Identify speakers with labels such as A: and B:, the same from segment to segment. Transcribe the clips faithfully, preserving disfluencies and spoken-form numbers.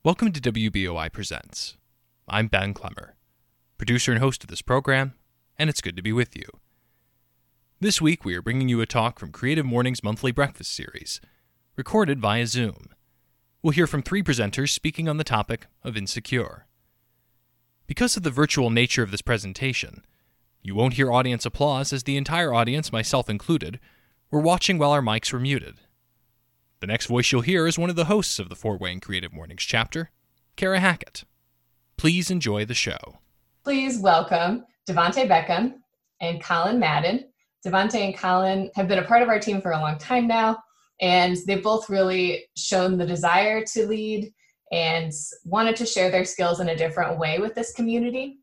A: Welcome to W B O I Presents. I'm Ben Clemmer, producer and host of this program, and it's good to be with you. This week we are bringing you a talk from Creative Morning's monthly breakfast series, recorded via Zoom. We'll hear from three presenters speaking on the topic of insecure. Because of the virtual nature of this presentation, you won't hear audience applause as the entire audience, myself included, were watching while our mics were muted. The next voice you'll hear is one of the hosts of the Fort Wayne Creative Mornings chapter, Kara Hackett. Please enjoy the show.
B: Please welcome Devontae Beckham and Colin Madden. Devontae and Colin have been a part of our team for a long time now, and they've both really shown the desire to lead and wanted to share their skills in a different way with this community.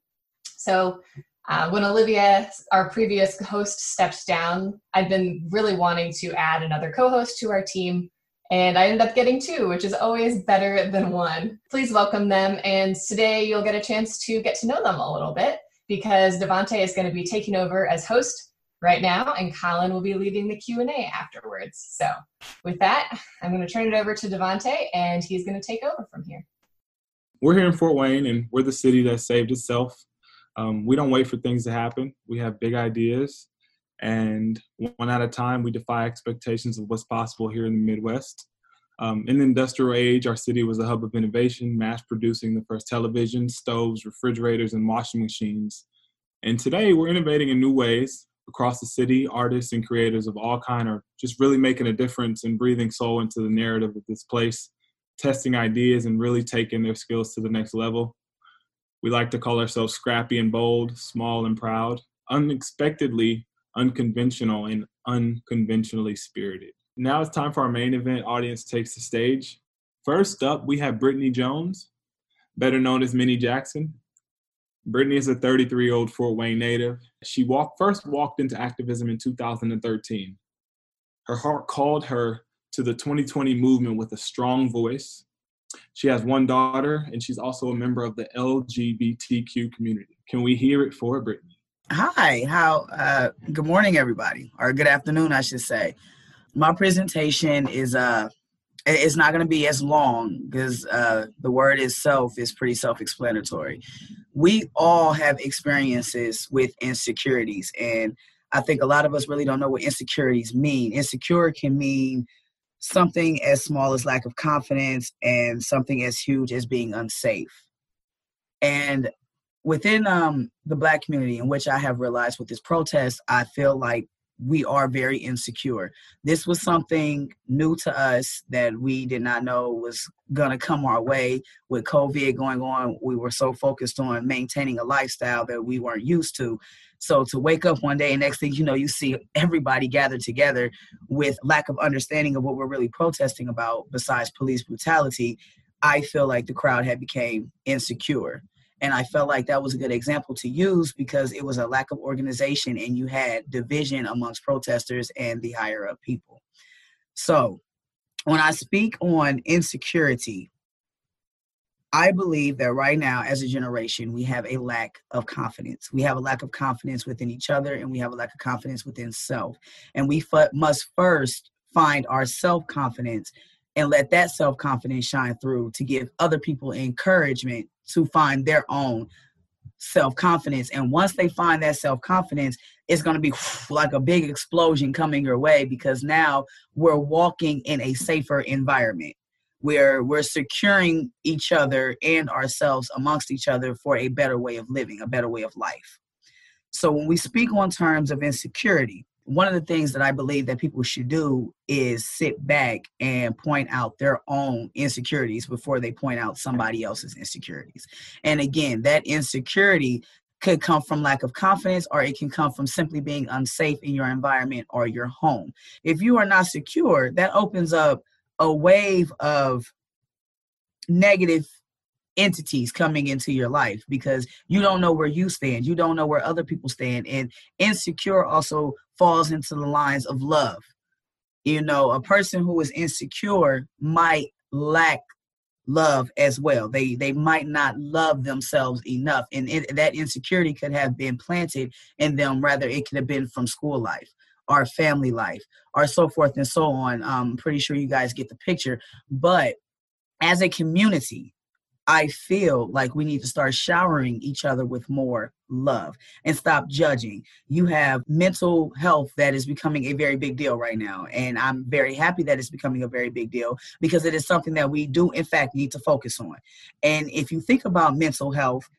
B: So uh, when Olivia, our previous host, stepped down, I've been really wanting to add another co-host to our team. And I ended up getting two, which is always better than one. Please welcome them. And today you'll get a chance to get to know them a little bit because Devontae is going to be taking over as host right now, and Colin will be leading the Q and A afterwards. So with that, I'm going to turn it over to Devontae, and he's going to take over from here.
C: We're here in Fort Wayne, and we're the city that saved itself. Um, we don't wait for things to happen. We have big ideas. And one at a time, we defy expectations of what's possible here in the Midwest. Um, in the industrial age, our city was a hub of innovation, mass producing the first television, stoves, refrigerators, and washing machines. And today, we're innovating in new ways across the city. Artists and creators of all kinds are just really making a difference and breathing soul into the narrative of this place, testing ideas and really taking their skills to the next level. We like to call ourselves scrappy and bold, small and proud, unexpectedly unconventional and unconventionally spirited. Now it's time for our main event. Audience takes the stage. First up, we have Brittany Jones, better known as Minnie Jackson. Brittany is a thirty-three-year-old Fort Wayne native. She walked, first walked into activism in two thousand thirteen. Her heart called her to the twenty twenty movement with a strong voice. She has one daughter, and she's also a member of the L G B T Q community. Can we hear it for Brittany?
D: Hi, how, uh, good morning, everybody, or good afternoon, I should say. My presentation is, uh, it's not going to be as long because uh, the word itself is pretty self-explanatory. We all have experiences with insecurities, and I think a lot of us really don't know what insecurities mean. Insecure can mean something as small as lack of confidence and something as huge as being unsafe. And within um, the Black community, in which I have realized with this protest, I feel like we are very insecure. This was something new to us that we did not know was going to come our way. With COVID going on, we were so focused on maintaining a lifestyle that we weren't used to. So to wake up one day and next thing you know, you see everybody gathered together with lack of understanding of what we're really protesting about besides police brutality, I feel like the crowd had become insecure. And I felt like that was a good example to use because it was a lack of organization and you had division amongst protesters and the higher up people. So when I speak on insecurity, I believe that right now as a generation, we have a lack of confidence. We have a lack of confidence within each other and we have a lack of confidence within self. And we f- must first find our self-confidence and let that self-confidence shine through to give other people encouragement to find their own self-confidence. And once they find that self-confidence, it's going to be like a big explosion coming your way because now we're walking in a safer environment where we're securing each other and ourselves amongst each other for a better way of living, a better way of life. So when we speak on terms of insecurity, one of the things that I believe that people should do is sit back and point out their own insecurities before they point out somebody else's insecurities. And again, that insecurity could come from lack of confidence, or it can come from simply being unsafe in your environment or your home. If you are not secure, that opens up a wave of negative entities coming into your life because you don't know where you stand. You don't know where other people stand. And insecure also falls into the lines of love. You know, a person who is insecure might lack love as well. They they might not love themselves enough. And it, that insecurity could have been planted in them. Rather, it could have been from school life or family life or so forth and so on. I'm pretty sure you guys get the picture. But as a community, I feel like we need to start showering each other with more love and stop judging. You have mental health that is becoming a very big deal right now. And I'm very happy that it's becoming a very big deal because it is something that we do, in fact, need to focus on. And if you think about mental health,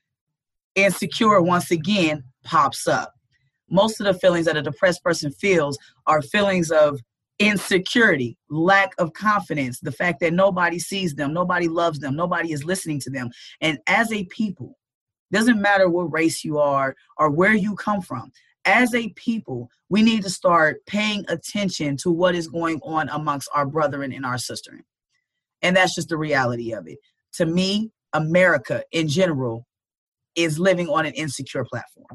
D: insecure once again pops up. Most of the feelings that a depressed person feels are feelings of insecurity, lack of confidence, the fact that nobody sees them, nobody loves them, nobody is listening to them. And as a people, doesn't matter what race you are or where you come from, as a people, we need to start paying attention to what is going on amongst our brethren and our sisters. And that's just the reality of it. To me, America in general is living on an insecure platform.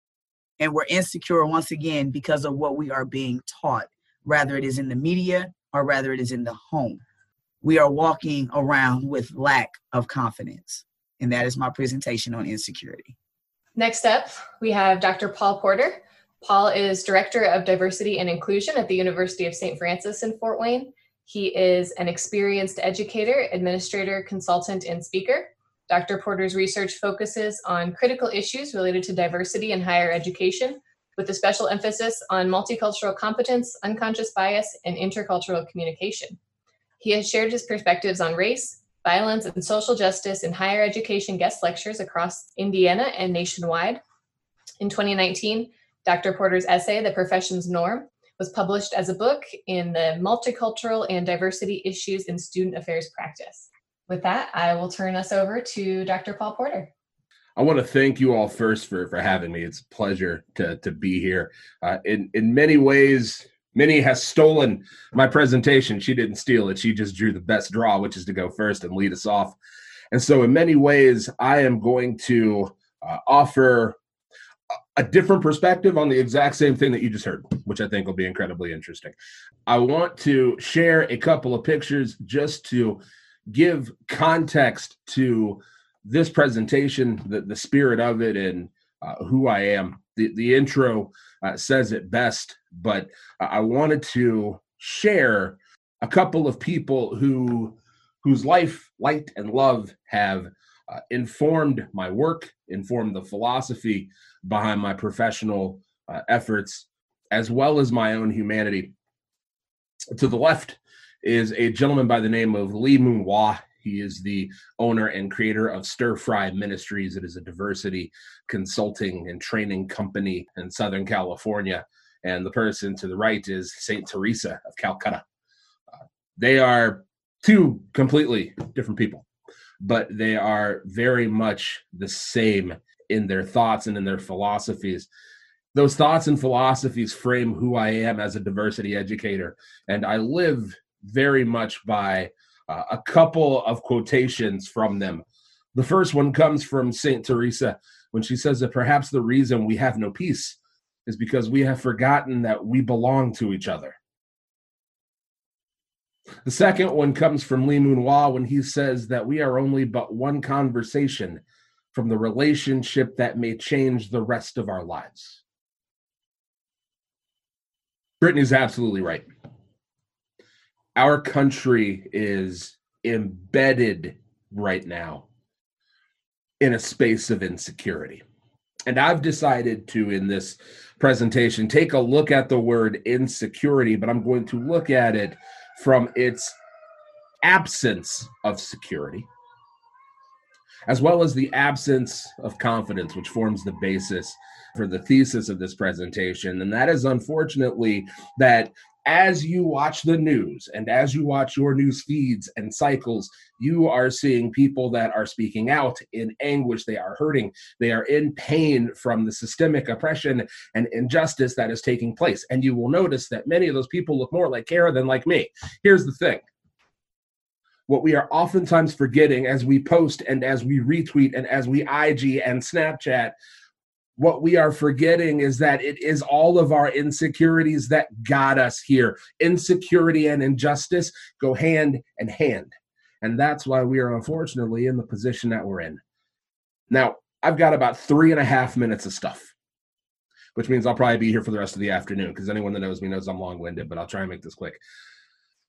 D: And we're insecure once again because of what we are being taught, rather it is in the media or rather it is in the home. We are walking around with lack of confidence. And that is my presentation on insecurity.
B: Next up, we have Doctor Paul Porter. Paul is Director of Diversity and Inclusion at the University of Saint Francis in Fort Wayne. He is an experienced educator, administrator, consultant, and speaker. Doctor Porter's research focuses on critical issues related to diversity in higher education, with a special emphasis on multicultural competence, unconscious bias, and intercultural communication. He has shared his perspectives on race, violence, and social justice in higher education guest lectures across Indiana and nationwide. In twenty nineteen, Doctor Porter's essay, The Profession's Norm, was published as a book in the Multicultural and Diversity Issues in Student Affairs Practice. With that, I will turn us over to Doctor Paul Porter.
E: I want to thank you all first for, for having me. It's a pleasure to, to be here. Uh, in, in many ways, Minnie has stolen my presentation. She didn't steal it. She just drew the best draw, which is to go first and lead us off. And so in many ways, I am going to uh, offer a different perspective on the exact same thing that you just heard, which I think will be incredibly interesting. I want to share a couple of pictures just to give context to this presentation, the, the spirit of it, and uh, who I am. The, the intro uh, says it best, but I wanted to share a couple of people who whose life, light, and love have uh, informed my work, informed the philosophy behind my professional uh, efforts, as well as my own humanity. To the left is a gentleman by the name of Lee Moon Hwa. He is the owner and creator of Stir Fry Ministries. It is a diversity consulting and training company in Southern California. And the person to the right is Saint Teresa of Calcutta. Uh, they are two completely different people, but they are very much the same in their thoughts and in their philosophies. Those thoughts and philosophies frame who I am as a diversity educator. And I live very much by uh, a couple of quotations from them. The first one comes from Saint Teresa when she says that perhaps the reason we have no peace is because we have forgotten that we belong to each other. The second one comes from Lee Moon Hwa when he says that we are only but one conversation from the relationship that may change the rest of our lives. Brittany's absolutely right. Our country is embedded right now in a space of insecurity. And I've decided to, in this presentation, take a look at the word insecurity, but I'm going to look at it from its absence of security, as well as the absence of confidence, which forms the basis for the thesis of this presentation. And that is, unfortunately, that as you watch the news and as you watch your news feeds and cycles, you are seeing people that are speaking out in anguish. They are hurting. They are in pain from the systemic oppression and injustice that is taking place. And you will notice that many of those people look more like Kara than like me. Here's the thing. What we are oftentimes forgetting as we post and as we retweet and as we I G and Snapchat, what we are forgetting is that it is all of our insecurities that got us here. Insecurity and injustice go hand in hand. And that's why we are unfortunately in the position that we're in. Now, I've got about three and a half minutes of stuff, which means I'll probably be here for the rest of the afternoon because anyone that knows me knows I'm long-winded, but I'll try and make this quick.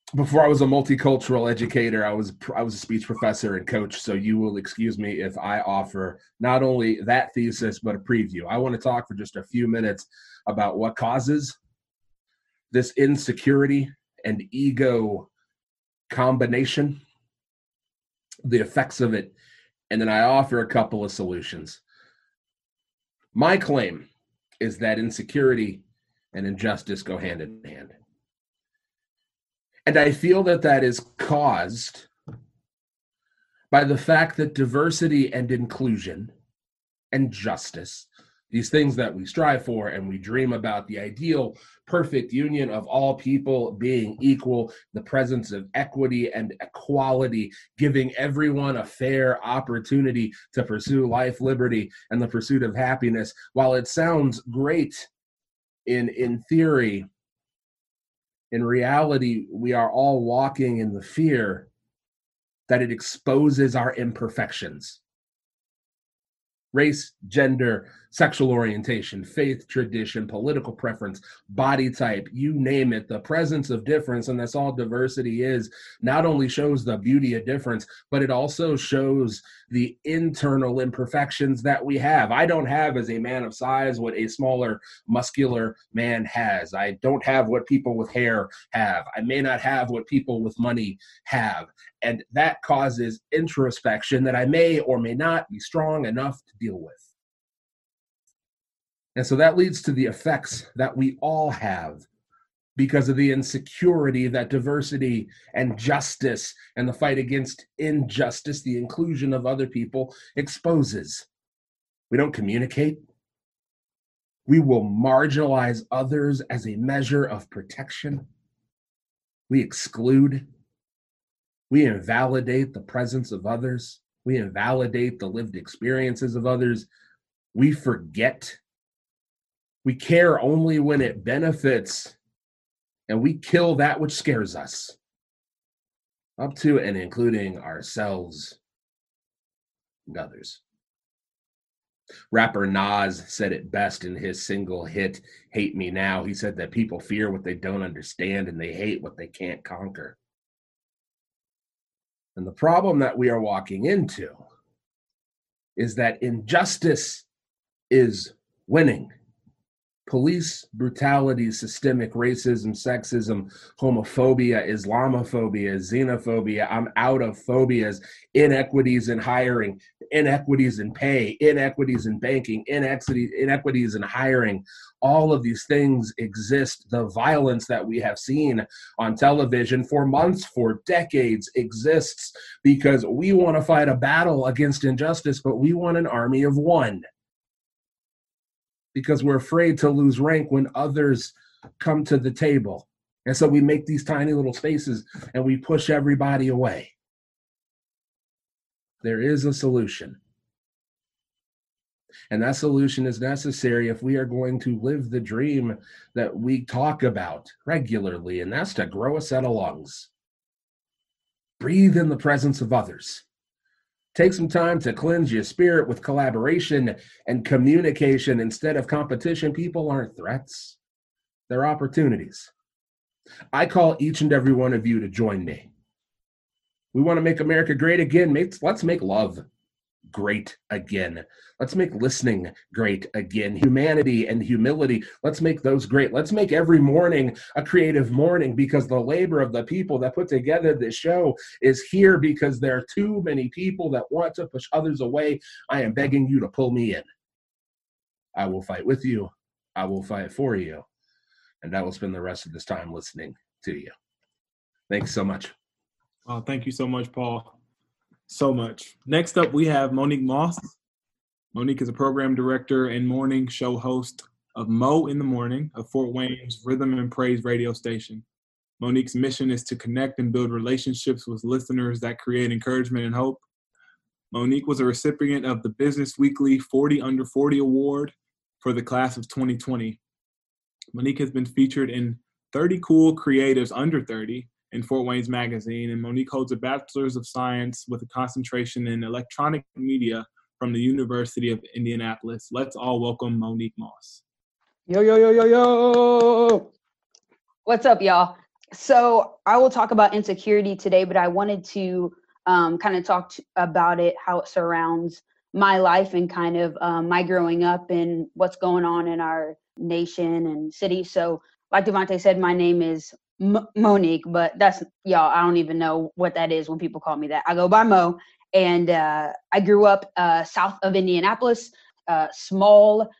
E: before I was a multicultural educator, I was I was a speech professor and coach. So you will excuse me if I offer not only that thesis, but a preview. I want to talk for just a few minutes about what causes this insecurity and ego combination, the effects of it, and then I offer a couple of solutions. My claim is that insecurity and injustice go hand in hand. And I feel that that is caused by the fact that diversity and inclusion and justice, these things that we strive for and we dream about, the ideal perfect union of all people being equal, the presence of equity and equality, giving everyone a fair opportunity to pursue life, liberty, and the pursuit of happiness. While it sounds great in, in theory, in reality, we are all walking in the fear that it exposes our imperfections. Race, gender, sexual orientation, faith, tradition, political preference, body type, you name it, the presence of difference, and that's all diversity is, not only shows the beauty of difference, but it also shows the internal imperfections that we have. I don't have, as a man of size, what a smaller, muscular man has. I don't have what people with hair have. I may not have what people with money have. And that causes introspection that I may or may not be strong enough to deal with. And so that leads to the effects that we all have because of the insecurity that diversity and justice and the fight against injustice, the inclusion of other people, exposes. We don't communicate. We will marginalize others as a measure of protection. We exclude. We invalidate the presence of others. We invalidate the lived experiences of others. We forget. We care only when it benefits, and we kill that which scares us, up to and including ourselves and others. Rapper Nas said it best in his single hit, Hate Me Now. He said that people fear what they don't understand and they hate what they can't conquer. And the problem that we are walking into is that injustice is winning. Police brutality, systemic racism, sexism, homophobia, Islamophobia, xenophobia, I'm out of phobias, inequities in hiring, inequities in pay, inequities in banking, inequities, inequities in hiring. All of these things exist. The violence that we have seen on television for months, for decades, exists because we want to fight a battle against injustice, but we want an army of one. Because we're afraid to lose rank when others come to the table. And so we make these tiny little spaces and we push everybody away. There is a solution. And that solution is necessary if we are going to live the dream that we talk about regularly, and that's to grow a set of lungs. Breathe in the presence of others. Take some time to cleanse your spirit with collaboration and communication instead of competition. People aren't threats. They're opportunities. I call each and every one of you to join me. We want to make America great again. Let's make love great again. Let's make listening great again. Humanity and humility, let's make those great. Let's make every morning a creative morning, because the labor of the people that put together this show is here because there are too many people that want to push others away. I am begging you to pull me in. I will fight with you. I will fight for you. And I will spend the rest of this time listening to you. Thanks so much.
C: Oh, thank you so much, Paul. So much. Next up, we have Monique Moss. Monique is a program director and morning show host of Mo in the Morning, of Fort Wayne's Rhythm and Praise radio station. Monique's mission is to connect and build relationships with listeners that create encouragement and hope. Monique was a recipient of the Business Weekly forty under forty Award for the class of twenty twenty. Monique has been featured in thirty Cool Creatives Under thirty in Fort Wayne's Magazine, and Monique holds a Bachelor's of Science with a concentration in electronic media from the University of Indianapolis. Let's all welcome Monique Moss.
F: Yo, yo, yo, yo, yo. What's up, y'all? So I will talk about insecurity today, but I wanted to um, kind of talk to, about it, how it surrounds my life and kind of um, my growing up and what's going on in our nation and city. So like Devontae said, my name is M- Monique, but that's, y'all, I don't even know what that is when people call me that. I go by Mo, and uh, I grew up uh, south of Indianapolis, uh, small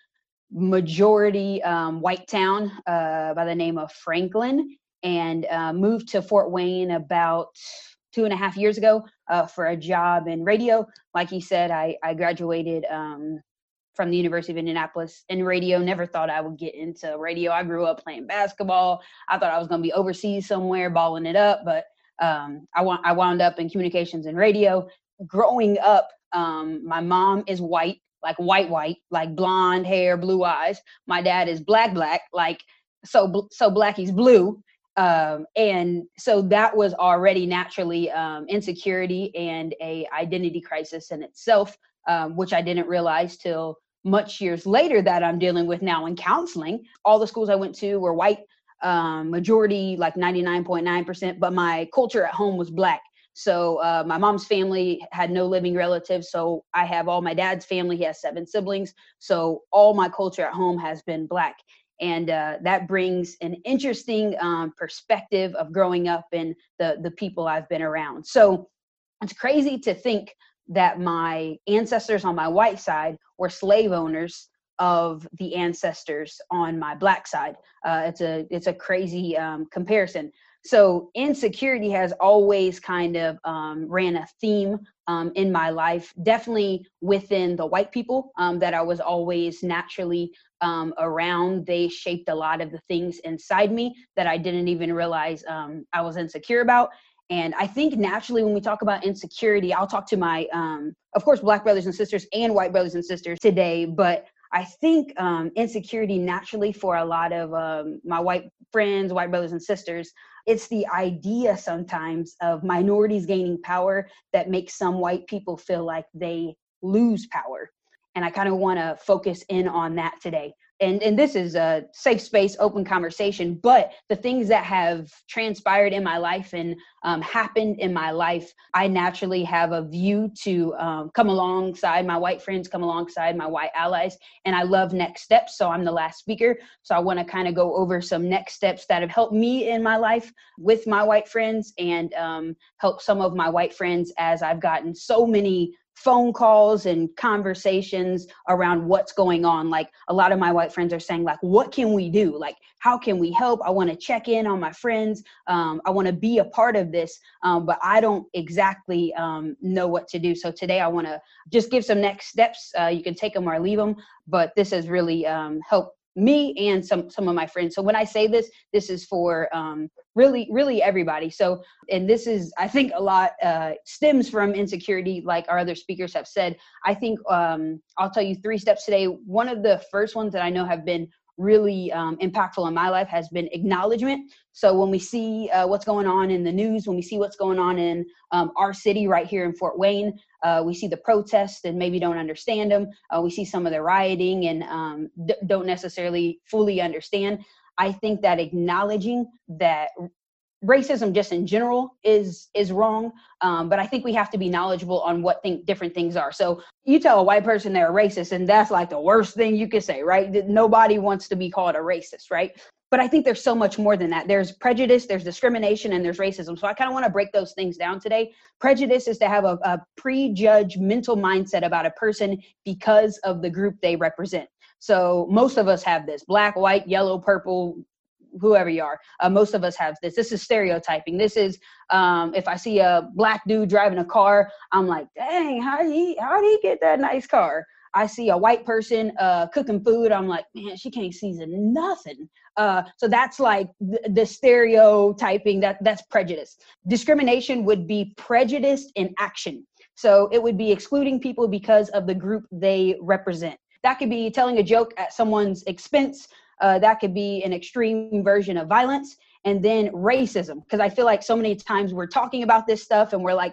F: majority um, white town uh, by the name of Franklin, and uh, moved to Fort Wayne about two and a half years ago uh, for a job in radio. Like he said, I, I graduated um, from the University of Indianapolis in radio. Never thought I would get into radio. I grew up playing basketball. I thought I was going to be overseas somewhere balling it up, but um, I, wa- I wound up in communications and radio. Growing up, um, my mom is white, like white, white, like blonde hair, blue eyes. My dad is black, black, like so, so black he's blue. Um, and so that was already naturally um, insecurity and a identity crisis in itself, um, which I didn't realize till much years later that I'm dealing with now in counseling. All the schools I went to were white, um, majority like ninety-nine point nine percent, but my culture at home was black. So uh, my mom's family had no living relatives. So I have all my dad's family. He has seven siblings. So all my culture at home has been black. And uh, that brings an interesting um, perspective of growing up and the, the people I've been around. So it's crazy to think that my ancestors on my white side were slave owners of the ancestors on my black side. Uh, it's a it's a crazy um, comparison. So insecurity has always kind of um, ran a theme um, in my life, definitely within the white people um, that I was always naturally um, around. They shaped a lot of the things inside me that I didn't even realize um, I was insecure about. And I think naturally when we talk about insecurity, I'll talk to my, um, of course, black brothers and sisters and white brothers and sisters today, but I think um, insecurity naturally for a lot of um, my white friends, white brothers and sisters, it's the idea sometimes of minorities gaining power that makes some white people feel like they lose power. And I kind of want to focus in on that today. And, and this is a safe space, open conversation, but the things that have transpired in my life and um, happened in my life, I naturally have a view to um, come alongside my white friends, come alongside my white allies, and I love next steps. So I'm the last speaker. So I want to kind of go over some next steps that have helped me in my life with my white friends and um, help some of my white friends as I've gotten so many phone calls and conversations around what's going on. Like a lot of my white friends are saying, like, what can we do? Like, how can we help? I want to check in on my friends. Um, I want to be a part of this, um, but I don't exactly um, know what to do. So today I want to just give some next steps. Uh, you can take them or leave them, but this has really um, helped me and some some of my friends. So when I say this, this is for um, really, really everybody. So, and this is, I think a lot uh, stems from insecurity, like our other speakers have said. I think um, I'll tell you three steps today. One of the first ones that I know have been really um, impactful in my life has been acknowledgement. So when we see uh, what's going on in the news, when we see what's going on in um, our city right here in Fort Wayne, uh, we see the protests and maybe don't understand them. Uh, we see some of the rioting and um, d- don't necessarily fully understand. I think that acknowledging that racism just in general is is wrong, um, but I think we have to be knowledgeable on what think different things are. So you tell a white person they're a racist, and that's like the worst thing you could say, right? Nobody wants to be called a racist, right? But I think there's so much more than that. There's prejudice, there's discrimination, and there's racism. So I kind of want to break those things down today. Prejudice is to have a, a prejudged mental mindset about a person because of the group they represent. So most of us have this: black, white, yellow, purple, whoever you are. Uh, most of us have this. This is stereotyping. This is um, if I see a black dude driving a car, I'm like, dang, how did he, how did he get that nice car? I see a white person uh, cooking food. I'm like, man, she can't season nothing. Uh, so that's like the, the stereotyping. That that's prejudice. Discrimination would be prejudice in action. So it would be excluding people because of the group they represent. That could be telling a joke at someone's expense. Uh, that could be an extreme version of violence. And then racism, because I feel like so many times we're talking about this stuff and we're like,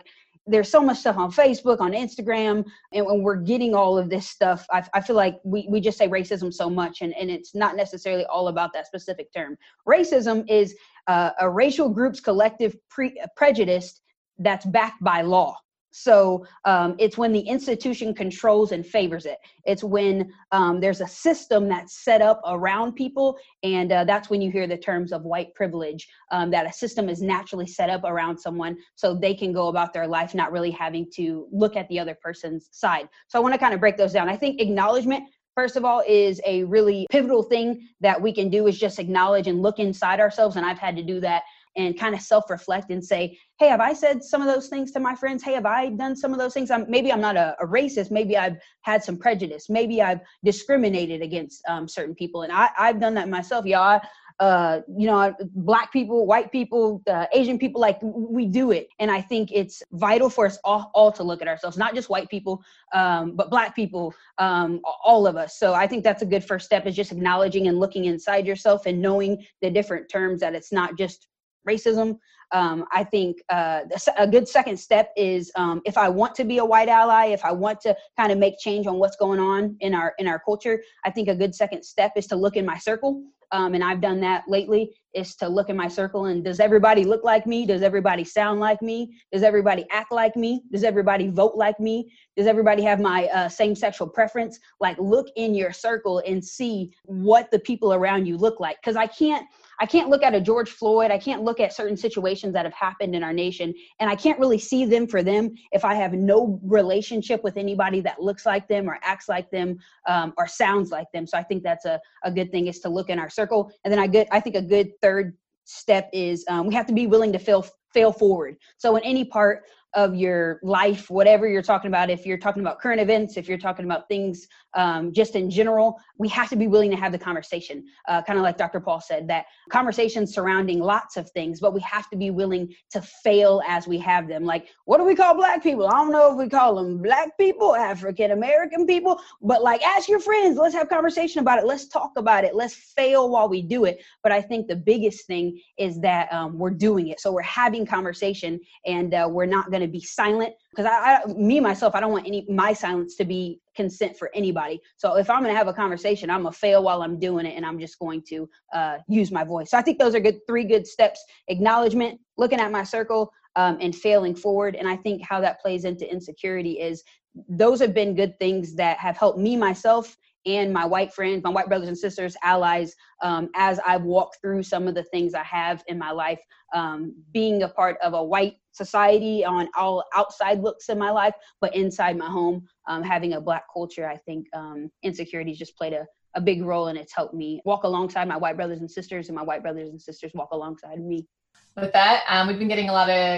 F: there's so much stuff on Facebook, on Instagram, and when we're getting all of this stuff, I, I feel like we, we just say racism so much, and, and it's not necessarily all about that specific term. Racism is uh, a racial group's collective pre- prejudice that's backed by law. So um, it's when the institution controls and favors it. It's when um, there's a system that's set up around people. And uh, that's when you hear the terms of white privilege, um, that a system is naturally set up around someone so they can go about their life not really having to look at the other person's side. So I want to kind of break those down. I think acknowledgement, first of all, is a really pivotal thing that we can do, is just acknowledge and look inside ourselves. And I've had to do that and kind of self-reflect and say, hey, have I said some of those things to my friends? Hey, have I done some of those things? I'm, maybe I'm not a, a racist. Maybe I've had some prejudice. Maybe I've discriminated against um, certain people. And I, I've done that myself. Yeah, I, uh, you know, Black people, white people, uh, Asian people, like we do it. And I think it's vital for us all, all to look at ourselves, not just white people, um, but Black people, um, all of us. So I think that's a good first step, is just acknowledging and looking inside yourself and knowing the different terms, that it's not just racism. Um, I think uh, a good second step is um, if I want to be a white ally, if I want to kind of make change on what's going on in our in our culture, I think a good second step is to look in my circle. Um, and I've done that lately, is to look in my circle and does everybody look like me? Does everybody sound like me? Does everybody act like me? Does everybody vote like me? Does everybody have my uh, same sexual preference? Like, look in your circle and see what the people around you look like. Because I can't, I can't look at a George Floyd. I can't look at certain situations that have happened in our nation, and I can't really see them for them if I have no relationship with anybody that looks like them or acts like them um, or sounds like them. So I think that's a, a good thing, is to look in our circle. And then I good, I think a good third step is um, we have to be willing to fail, fail forward. So in any part of your life, whatever you're talking about, if you're talking about current events, if you're talking about things um, just in general, we have to be willing to have the conversation. Uh, kind of like Doctor Paul said, that conversations surrounding lots of things, but we have to be willing to fail as we have them. Like, what do we call Black people? I don't know if we call them Black people, African-American people, but like, ask your friends, let's have conversation about it. Let's talk about it. Let's fail while we do it. But I think the biggest thing is that um, we're doing it. So we're having conversation, and uh, we're not going to be silent, because I, I, me, myself, I don't want any, my silence to be consent for anybody. So if I'm going to have a conversation, I'm going to fail while I'm doing it, and I'm just going to uh, use my voice. So I think those are good, three good steps: acknowledgement, looking at my circle, um, and failing forward. And I think how that plays into insecurity is those have been good things that have helped me, myself, and my white friends, my white brothers and sisters, allies, um, as I've walked through some of the things I have in my life, um, being a part of a white society on all outside looks in my life, but inside my home, um, having a Black culture, I think um, insecurities just played a, a big role, and it's helped me walk alongside my white brothers and sisters, and my white brothers and sisters walk alongside me.
B: With that, um, we've been getting a lot of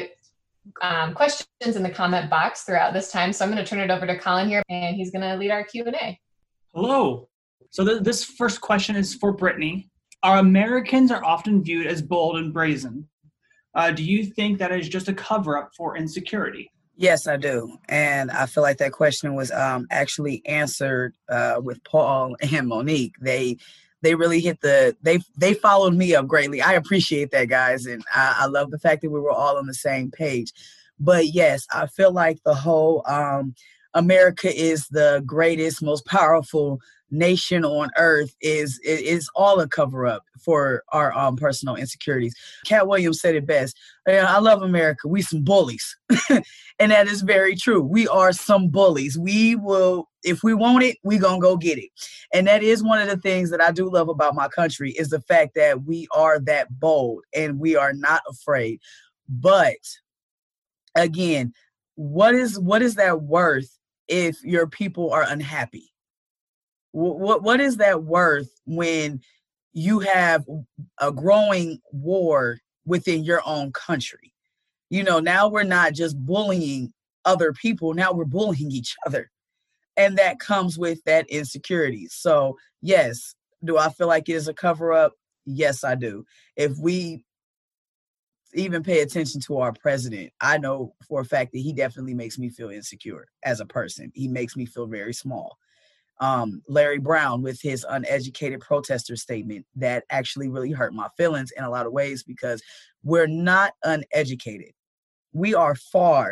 B: um, questions in the comment box throughout this time, so I'm going to turn it over to Colin here, and he's going to lead our Q and A.
G: Hello. So th- this first question is for Brittany. Our Americans are often viewed as bold and brazen. Uh, do you think that is just a cover-up for insecurity?
D: Yes, I do. And I feel like that question was um, actually answered uh, with Paul and Monique. They they really hit the, they they followed me up greatly. I appreciate that, guys. And I, I love the fact that we were all on the same page. But yes, I feel like the whole um, America is the greatest, most powerful nation on earth is is all a cover-up for our um, personal insecurities. Cat Williams said it best. I love America. We some bullies. And that is very true. We are some bullies. We will, if we want it, we gonna go get it. And that is one of the things that I do love about my country, is the fact that we are that bold and we are not afraid. But again, what is what is that worth if your people are unhappy? What, what what is that worth when you have a growing war within your own country? You know, now we're not just bullying other people, now we're bullying each other. And that comes with that insecurity. So yes, do I feel like it is a cover-up? Yes, I do. If we even pay attention to our president, I know for a fact that he definitely makes me feel insecure as a person. He makes me feel very small. Um, Larry Brown with his uneducated protester statement, that actually really hurt my feelings in a lot of ways, because we're not uneducated. We are far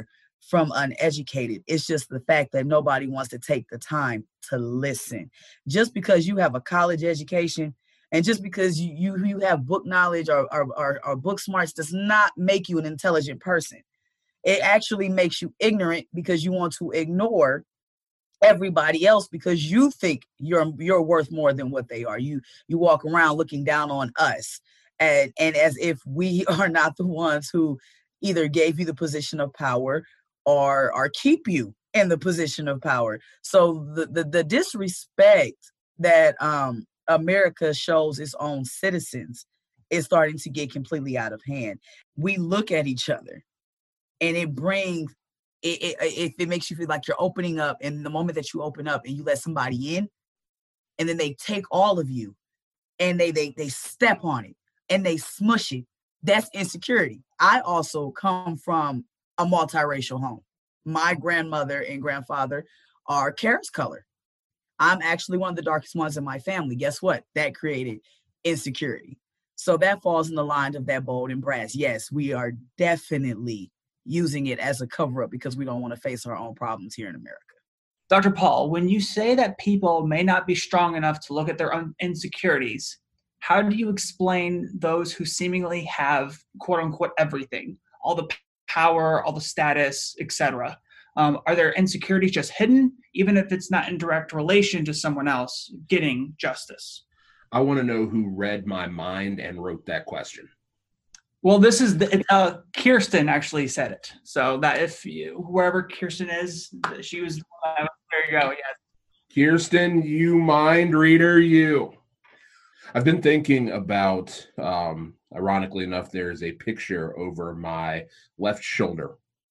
D: from uneducated. It's just the fact that nobody wants to take the time to listen. Just because you have a college education and just because you you, you have book knowledge or, or, or, or book smarts does not make you an intelligent person. It actually makes you ignorant because you want to ignore everybody else because you think you're you're worth more than what they are. You you walk around looking down on us and and as if we are not the ones who either gave you the position of power or or keep you in the position of power. So the the, the disrespect that um America shows its own citizens is starting to get completely out of hand. We look at each other and it brings It, it, it, it makes you feel like you're opening up, and the moment that you open up and you let somebody in, and then they take all of you and they they they step on it and they smush it, that's insecurity. I also come from a multiracial home. My grandmother and grandfather are Karis color. I'm actually one of the darkest ones in my family. Guess what? That created insecurity. So that falls in the line of that bold and brass. Yes, we are definitely using it as a cover-up because we don't want to face our own problems here in America.
G: Doctor Paul, when you say that people may not be strong enough to look at their own insecurities, how do you explain those who seemingly have quote-unquote everything, all the power, all the status, et cetera? Um, are their insecurities just hidden, even if it's not in direct relation to someone else getting justice?
E: I want to know who read my mind and wrote that question.
G: Well, this is the, uh, Kirsten actually said it. So that if you, wherever Kirsten is, she was, uh, there you go. Yes.
E: Kirsten, you mind reader, you. I've been thinking about, um, ironically enough, there's a picture over my left shoulder.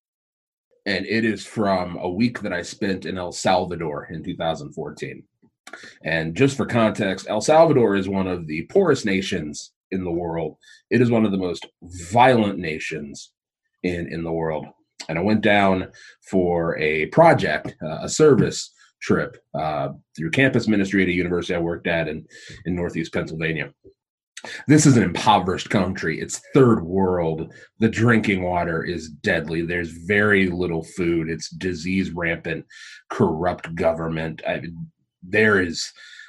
E: And it is from a week that I spent in El Salvador in two thousand fourteen. And just for context, El Salvador is one of the poorest nations in the world. It is one of the most violent nations in, in the world. And I went down for a project, uh, a service trip uh, through campus ministry at a university I worked at in, in Northeast Pennsylvania. This is an impoverished country. It's third world. The drinking water is deadly. There's very little food. It's disease rampant, corrupt government. I, there is,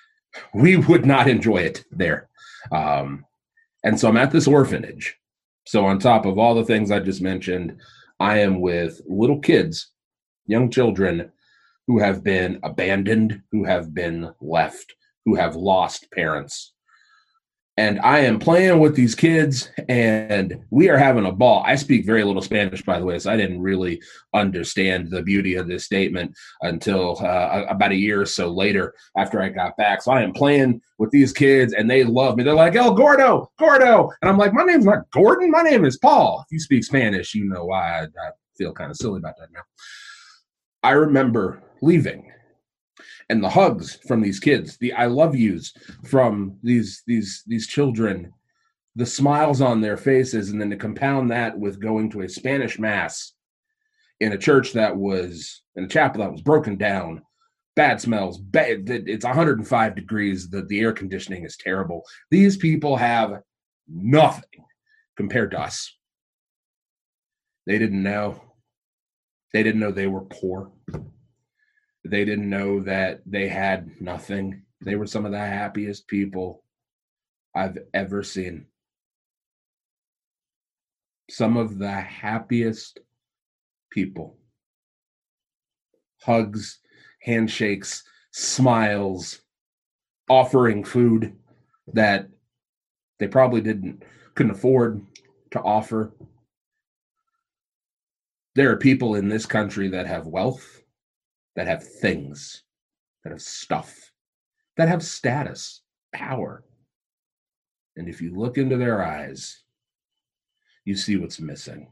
E: we would not enjoy it there. Um, And so I'm at this orphanage. So on top of all the things I just mentioned, I am with little kids, young children who have been abandoned, who have been left, who have lost parents. And I am playing with these kids and we are having a ball. I speak very little Spanish, by the way, so I didn't really understand the beauty of this statement until uh, about a year or so later after I got back. So I am playing with these kids and they love me. They're like, El Gordo, Gordo. And I'm like, my name's not Gordon. My name is Paul. If you speak Spanish, you know why I, I feel kind of silly about that now. I remember leaving. And the hugs from these kids, the I love yous from these these these children, the smiles on their faces, and then to compound that with going to a Spanish mass in a church that was, in a chapel that was broken down, bad smells, bad, it's one hundred five degrees, the, the air conditioning is terrible. These people have nothing compared to us. They didn't know. They didn't know they were poor. They didn't know that they had nothing. They were some of the happiest people I've ever seen. Some of the happiest people. Hugs, handshakes, smiles, offering food that they probably didn't, couldn't afford to offer. There are people in this country that have wealth, that have things, that have stuff, that have status, power. And if you look into their eyes, you see what's missing.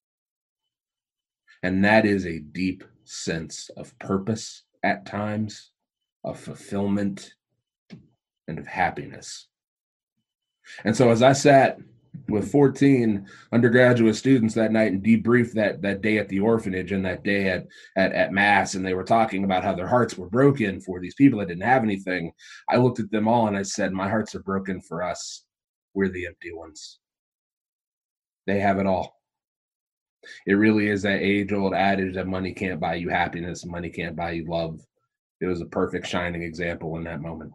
E: And that is a deep sense of purpose at times, of fulfillment, and of happiness. And so as I sat with fourteen undergraduate students that night and debriefed that that day at the orphanage and that day at, at at mass, and they were talking about how their hearts were broken for these people that didn't have anything, I looked at them all and I said, my hearts are broken for us. We're the empty ones. They have it all. it really is that age-old adage that money can't buy you happiness, money can't buy you love. It was a perfect shining example in that moment.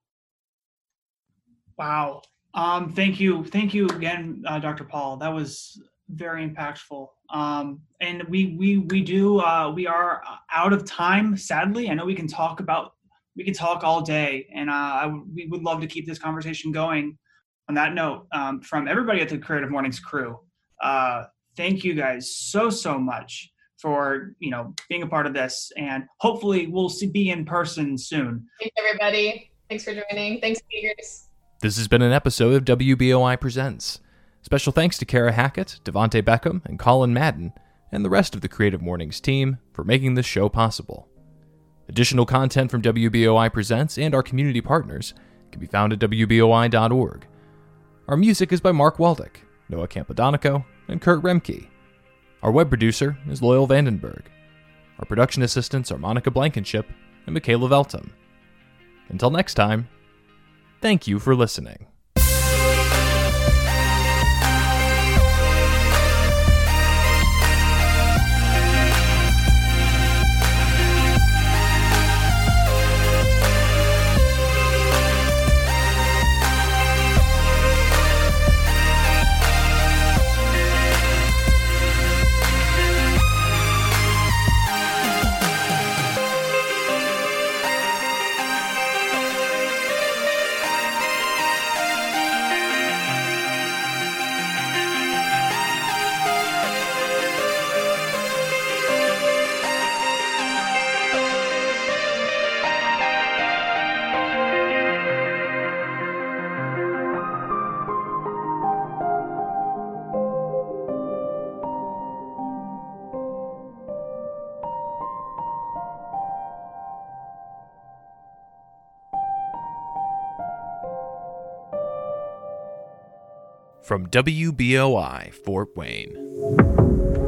G: Wow. Um, thank you. Thank you again, uh, Doctor Paul. That was very impactful. Um, and we we we do uh, we are out of time, sadly. I know we can talk about we can talk all day, and uh, I w- we would love to keep this conversation going. On that note, um, from everybody at the Creative Mornings crew, uh, thank you guys so so much for you know being a part of this, and hopefully we'll see, be in person soon.
B: Thanks everybody. Thanks for joining. Thanks, speakers.
A: This has been an episode of W B O I Presents. Special thanks to Kara Hackett, Devontae Beckham, and Colin Madden, and the rest of the Creative Mornings team for making this show possible. Additional content from W B O I Presents and our community partners can be found at W B O I dot org. Our music is by Mark Waldick, Noah Campodonico, and Kurt Remke. Our web producer is Loyal Vandenberg. Our production assistants are Monica Blankenship and Michaela Veltum. Until next time, thank you for listening. From W B O I Fort Wayne.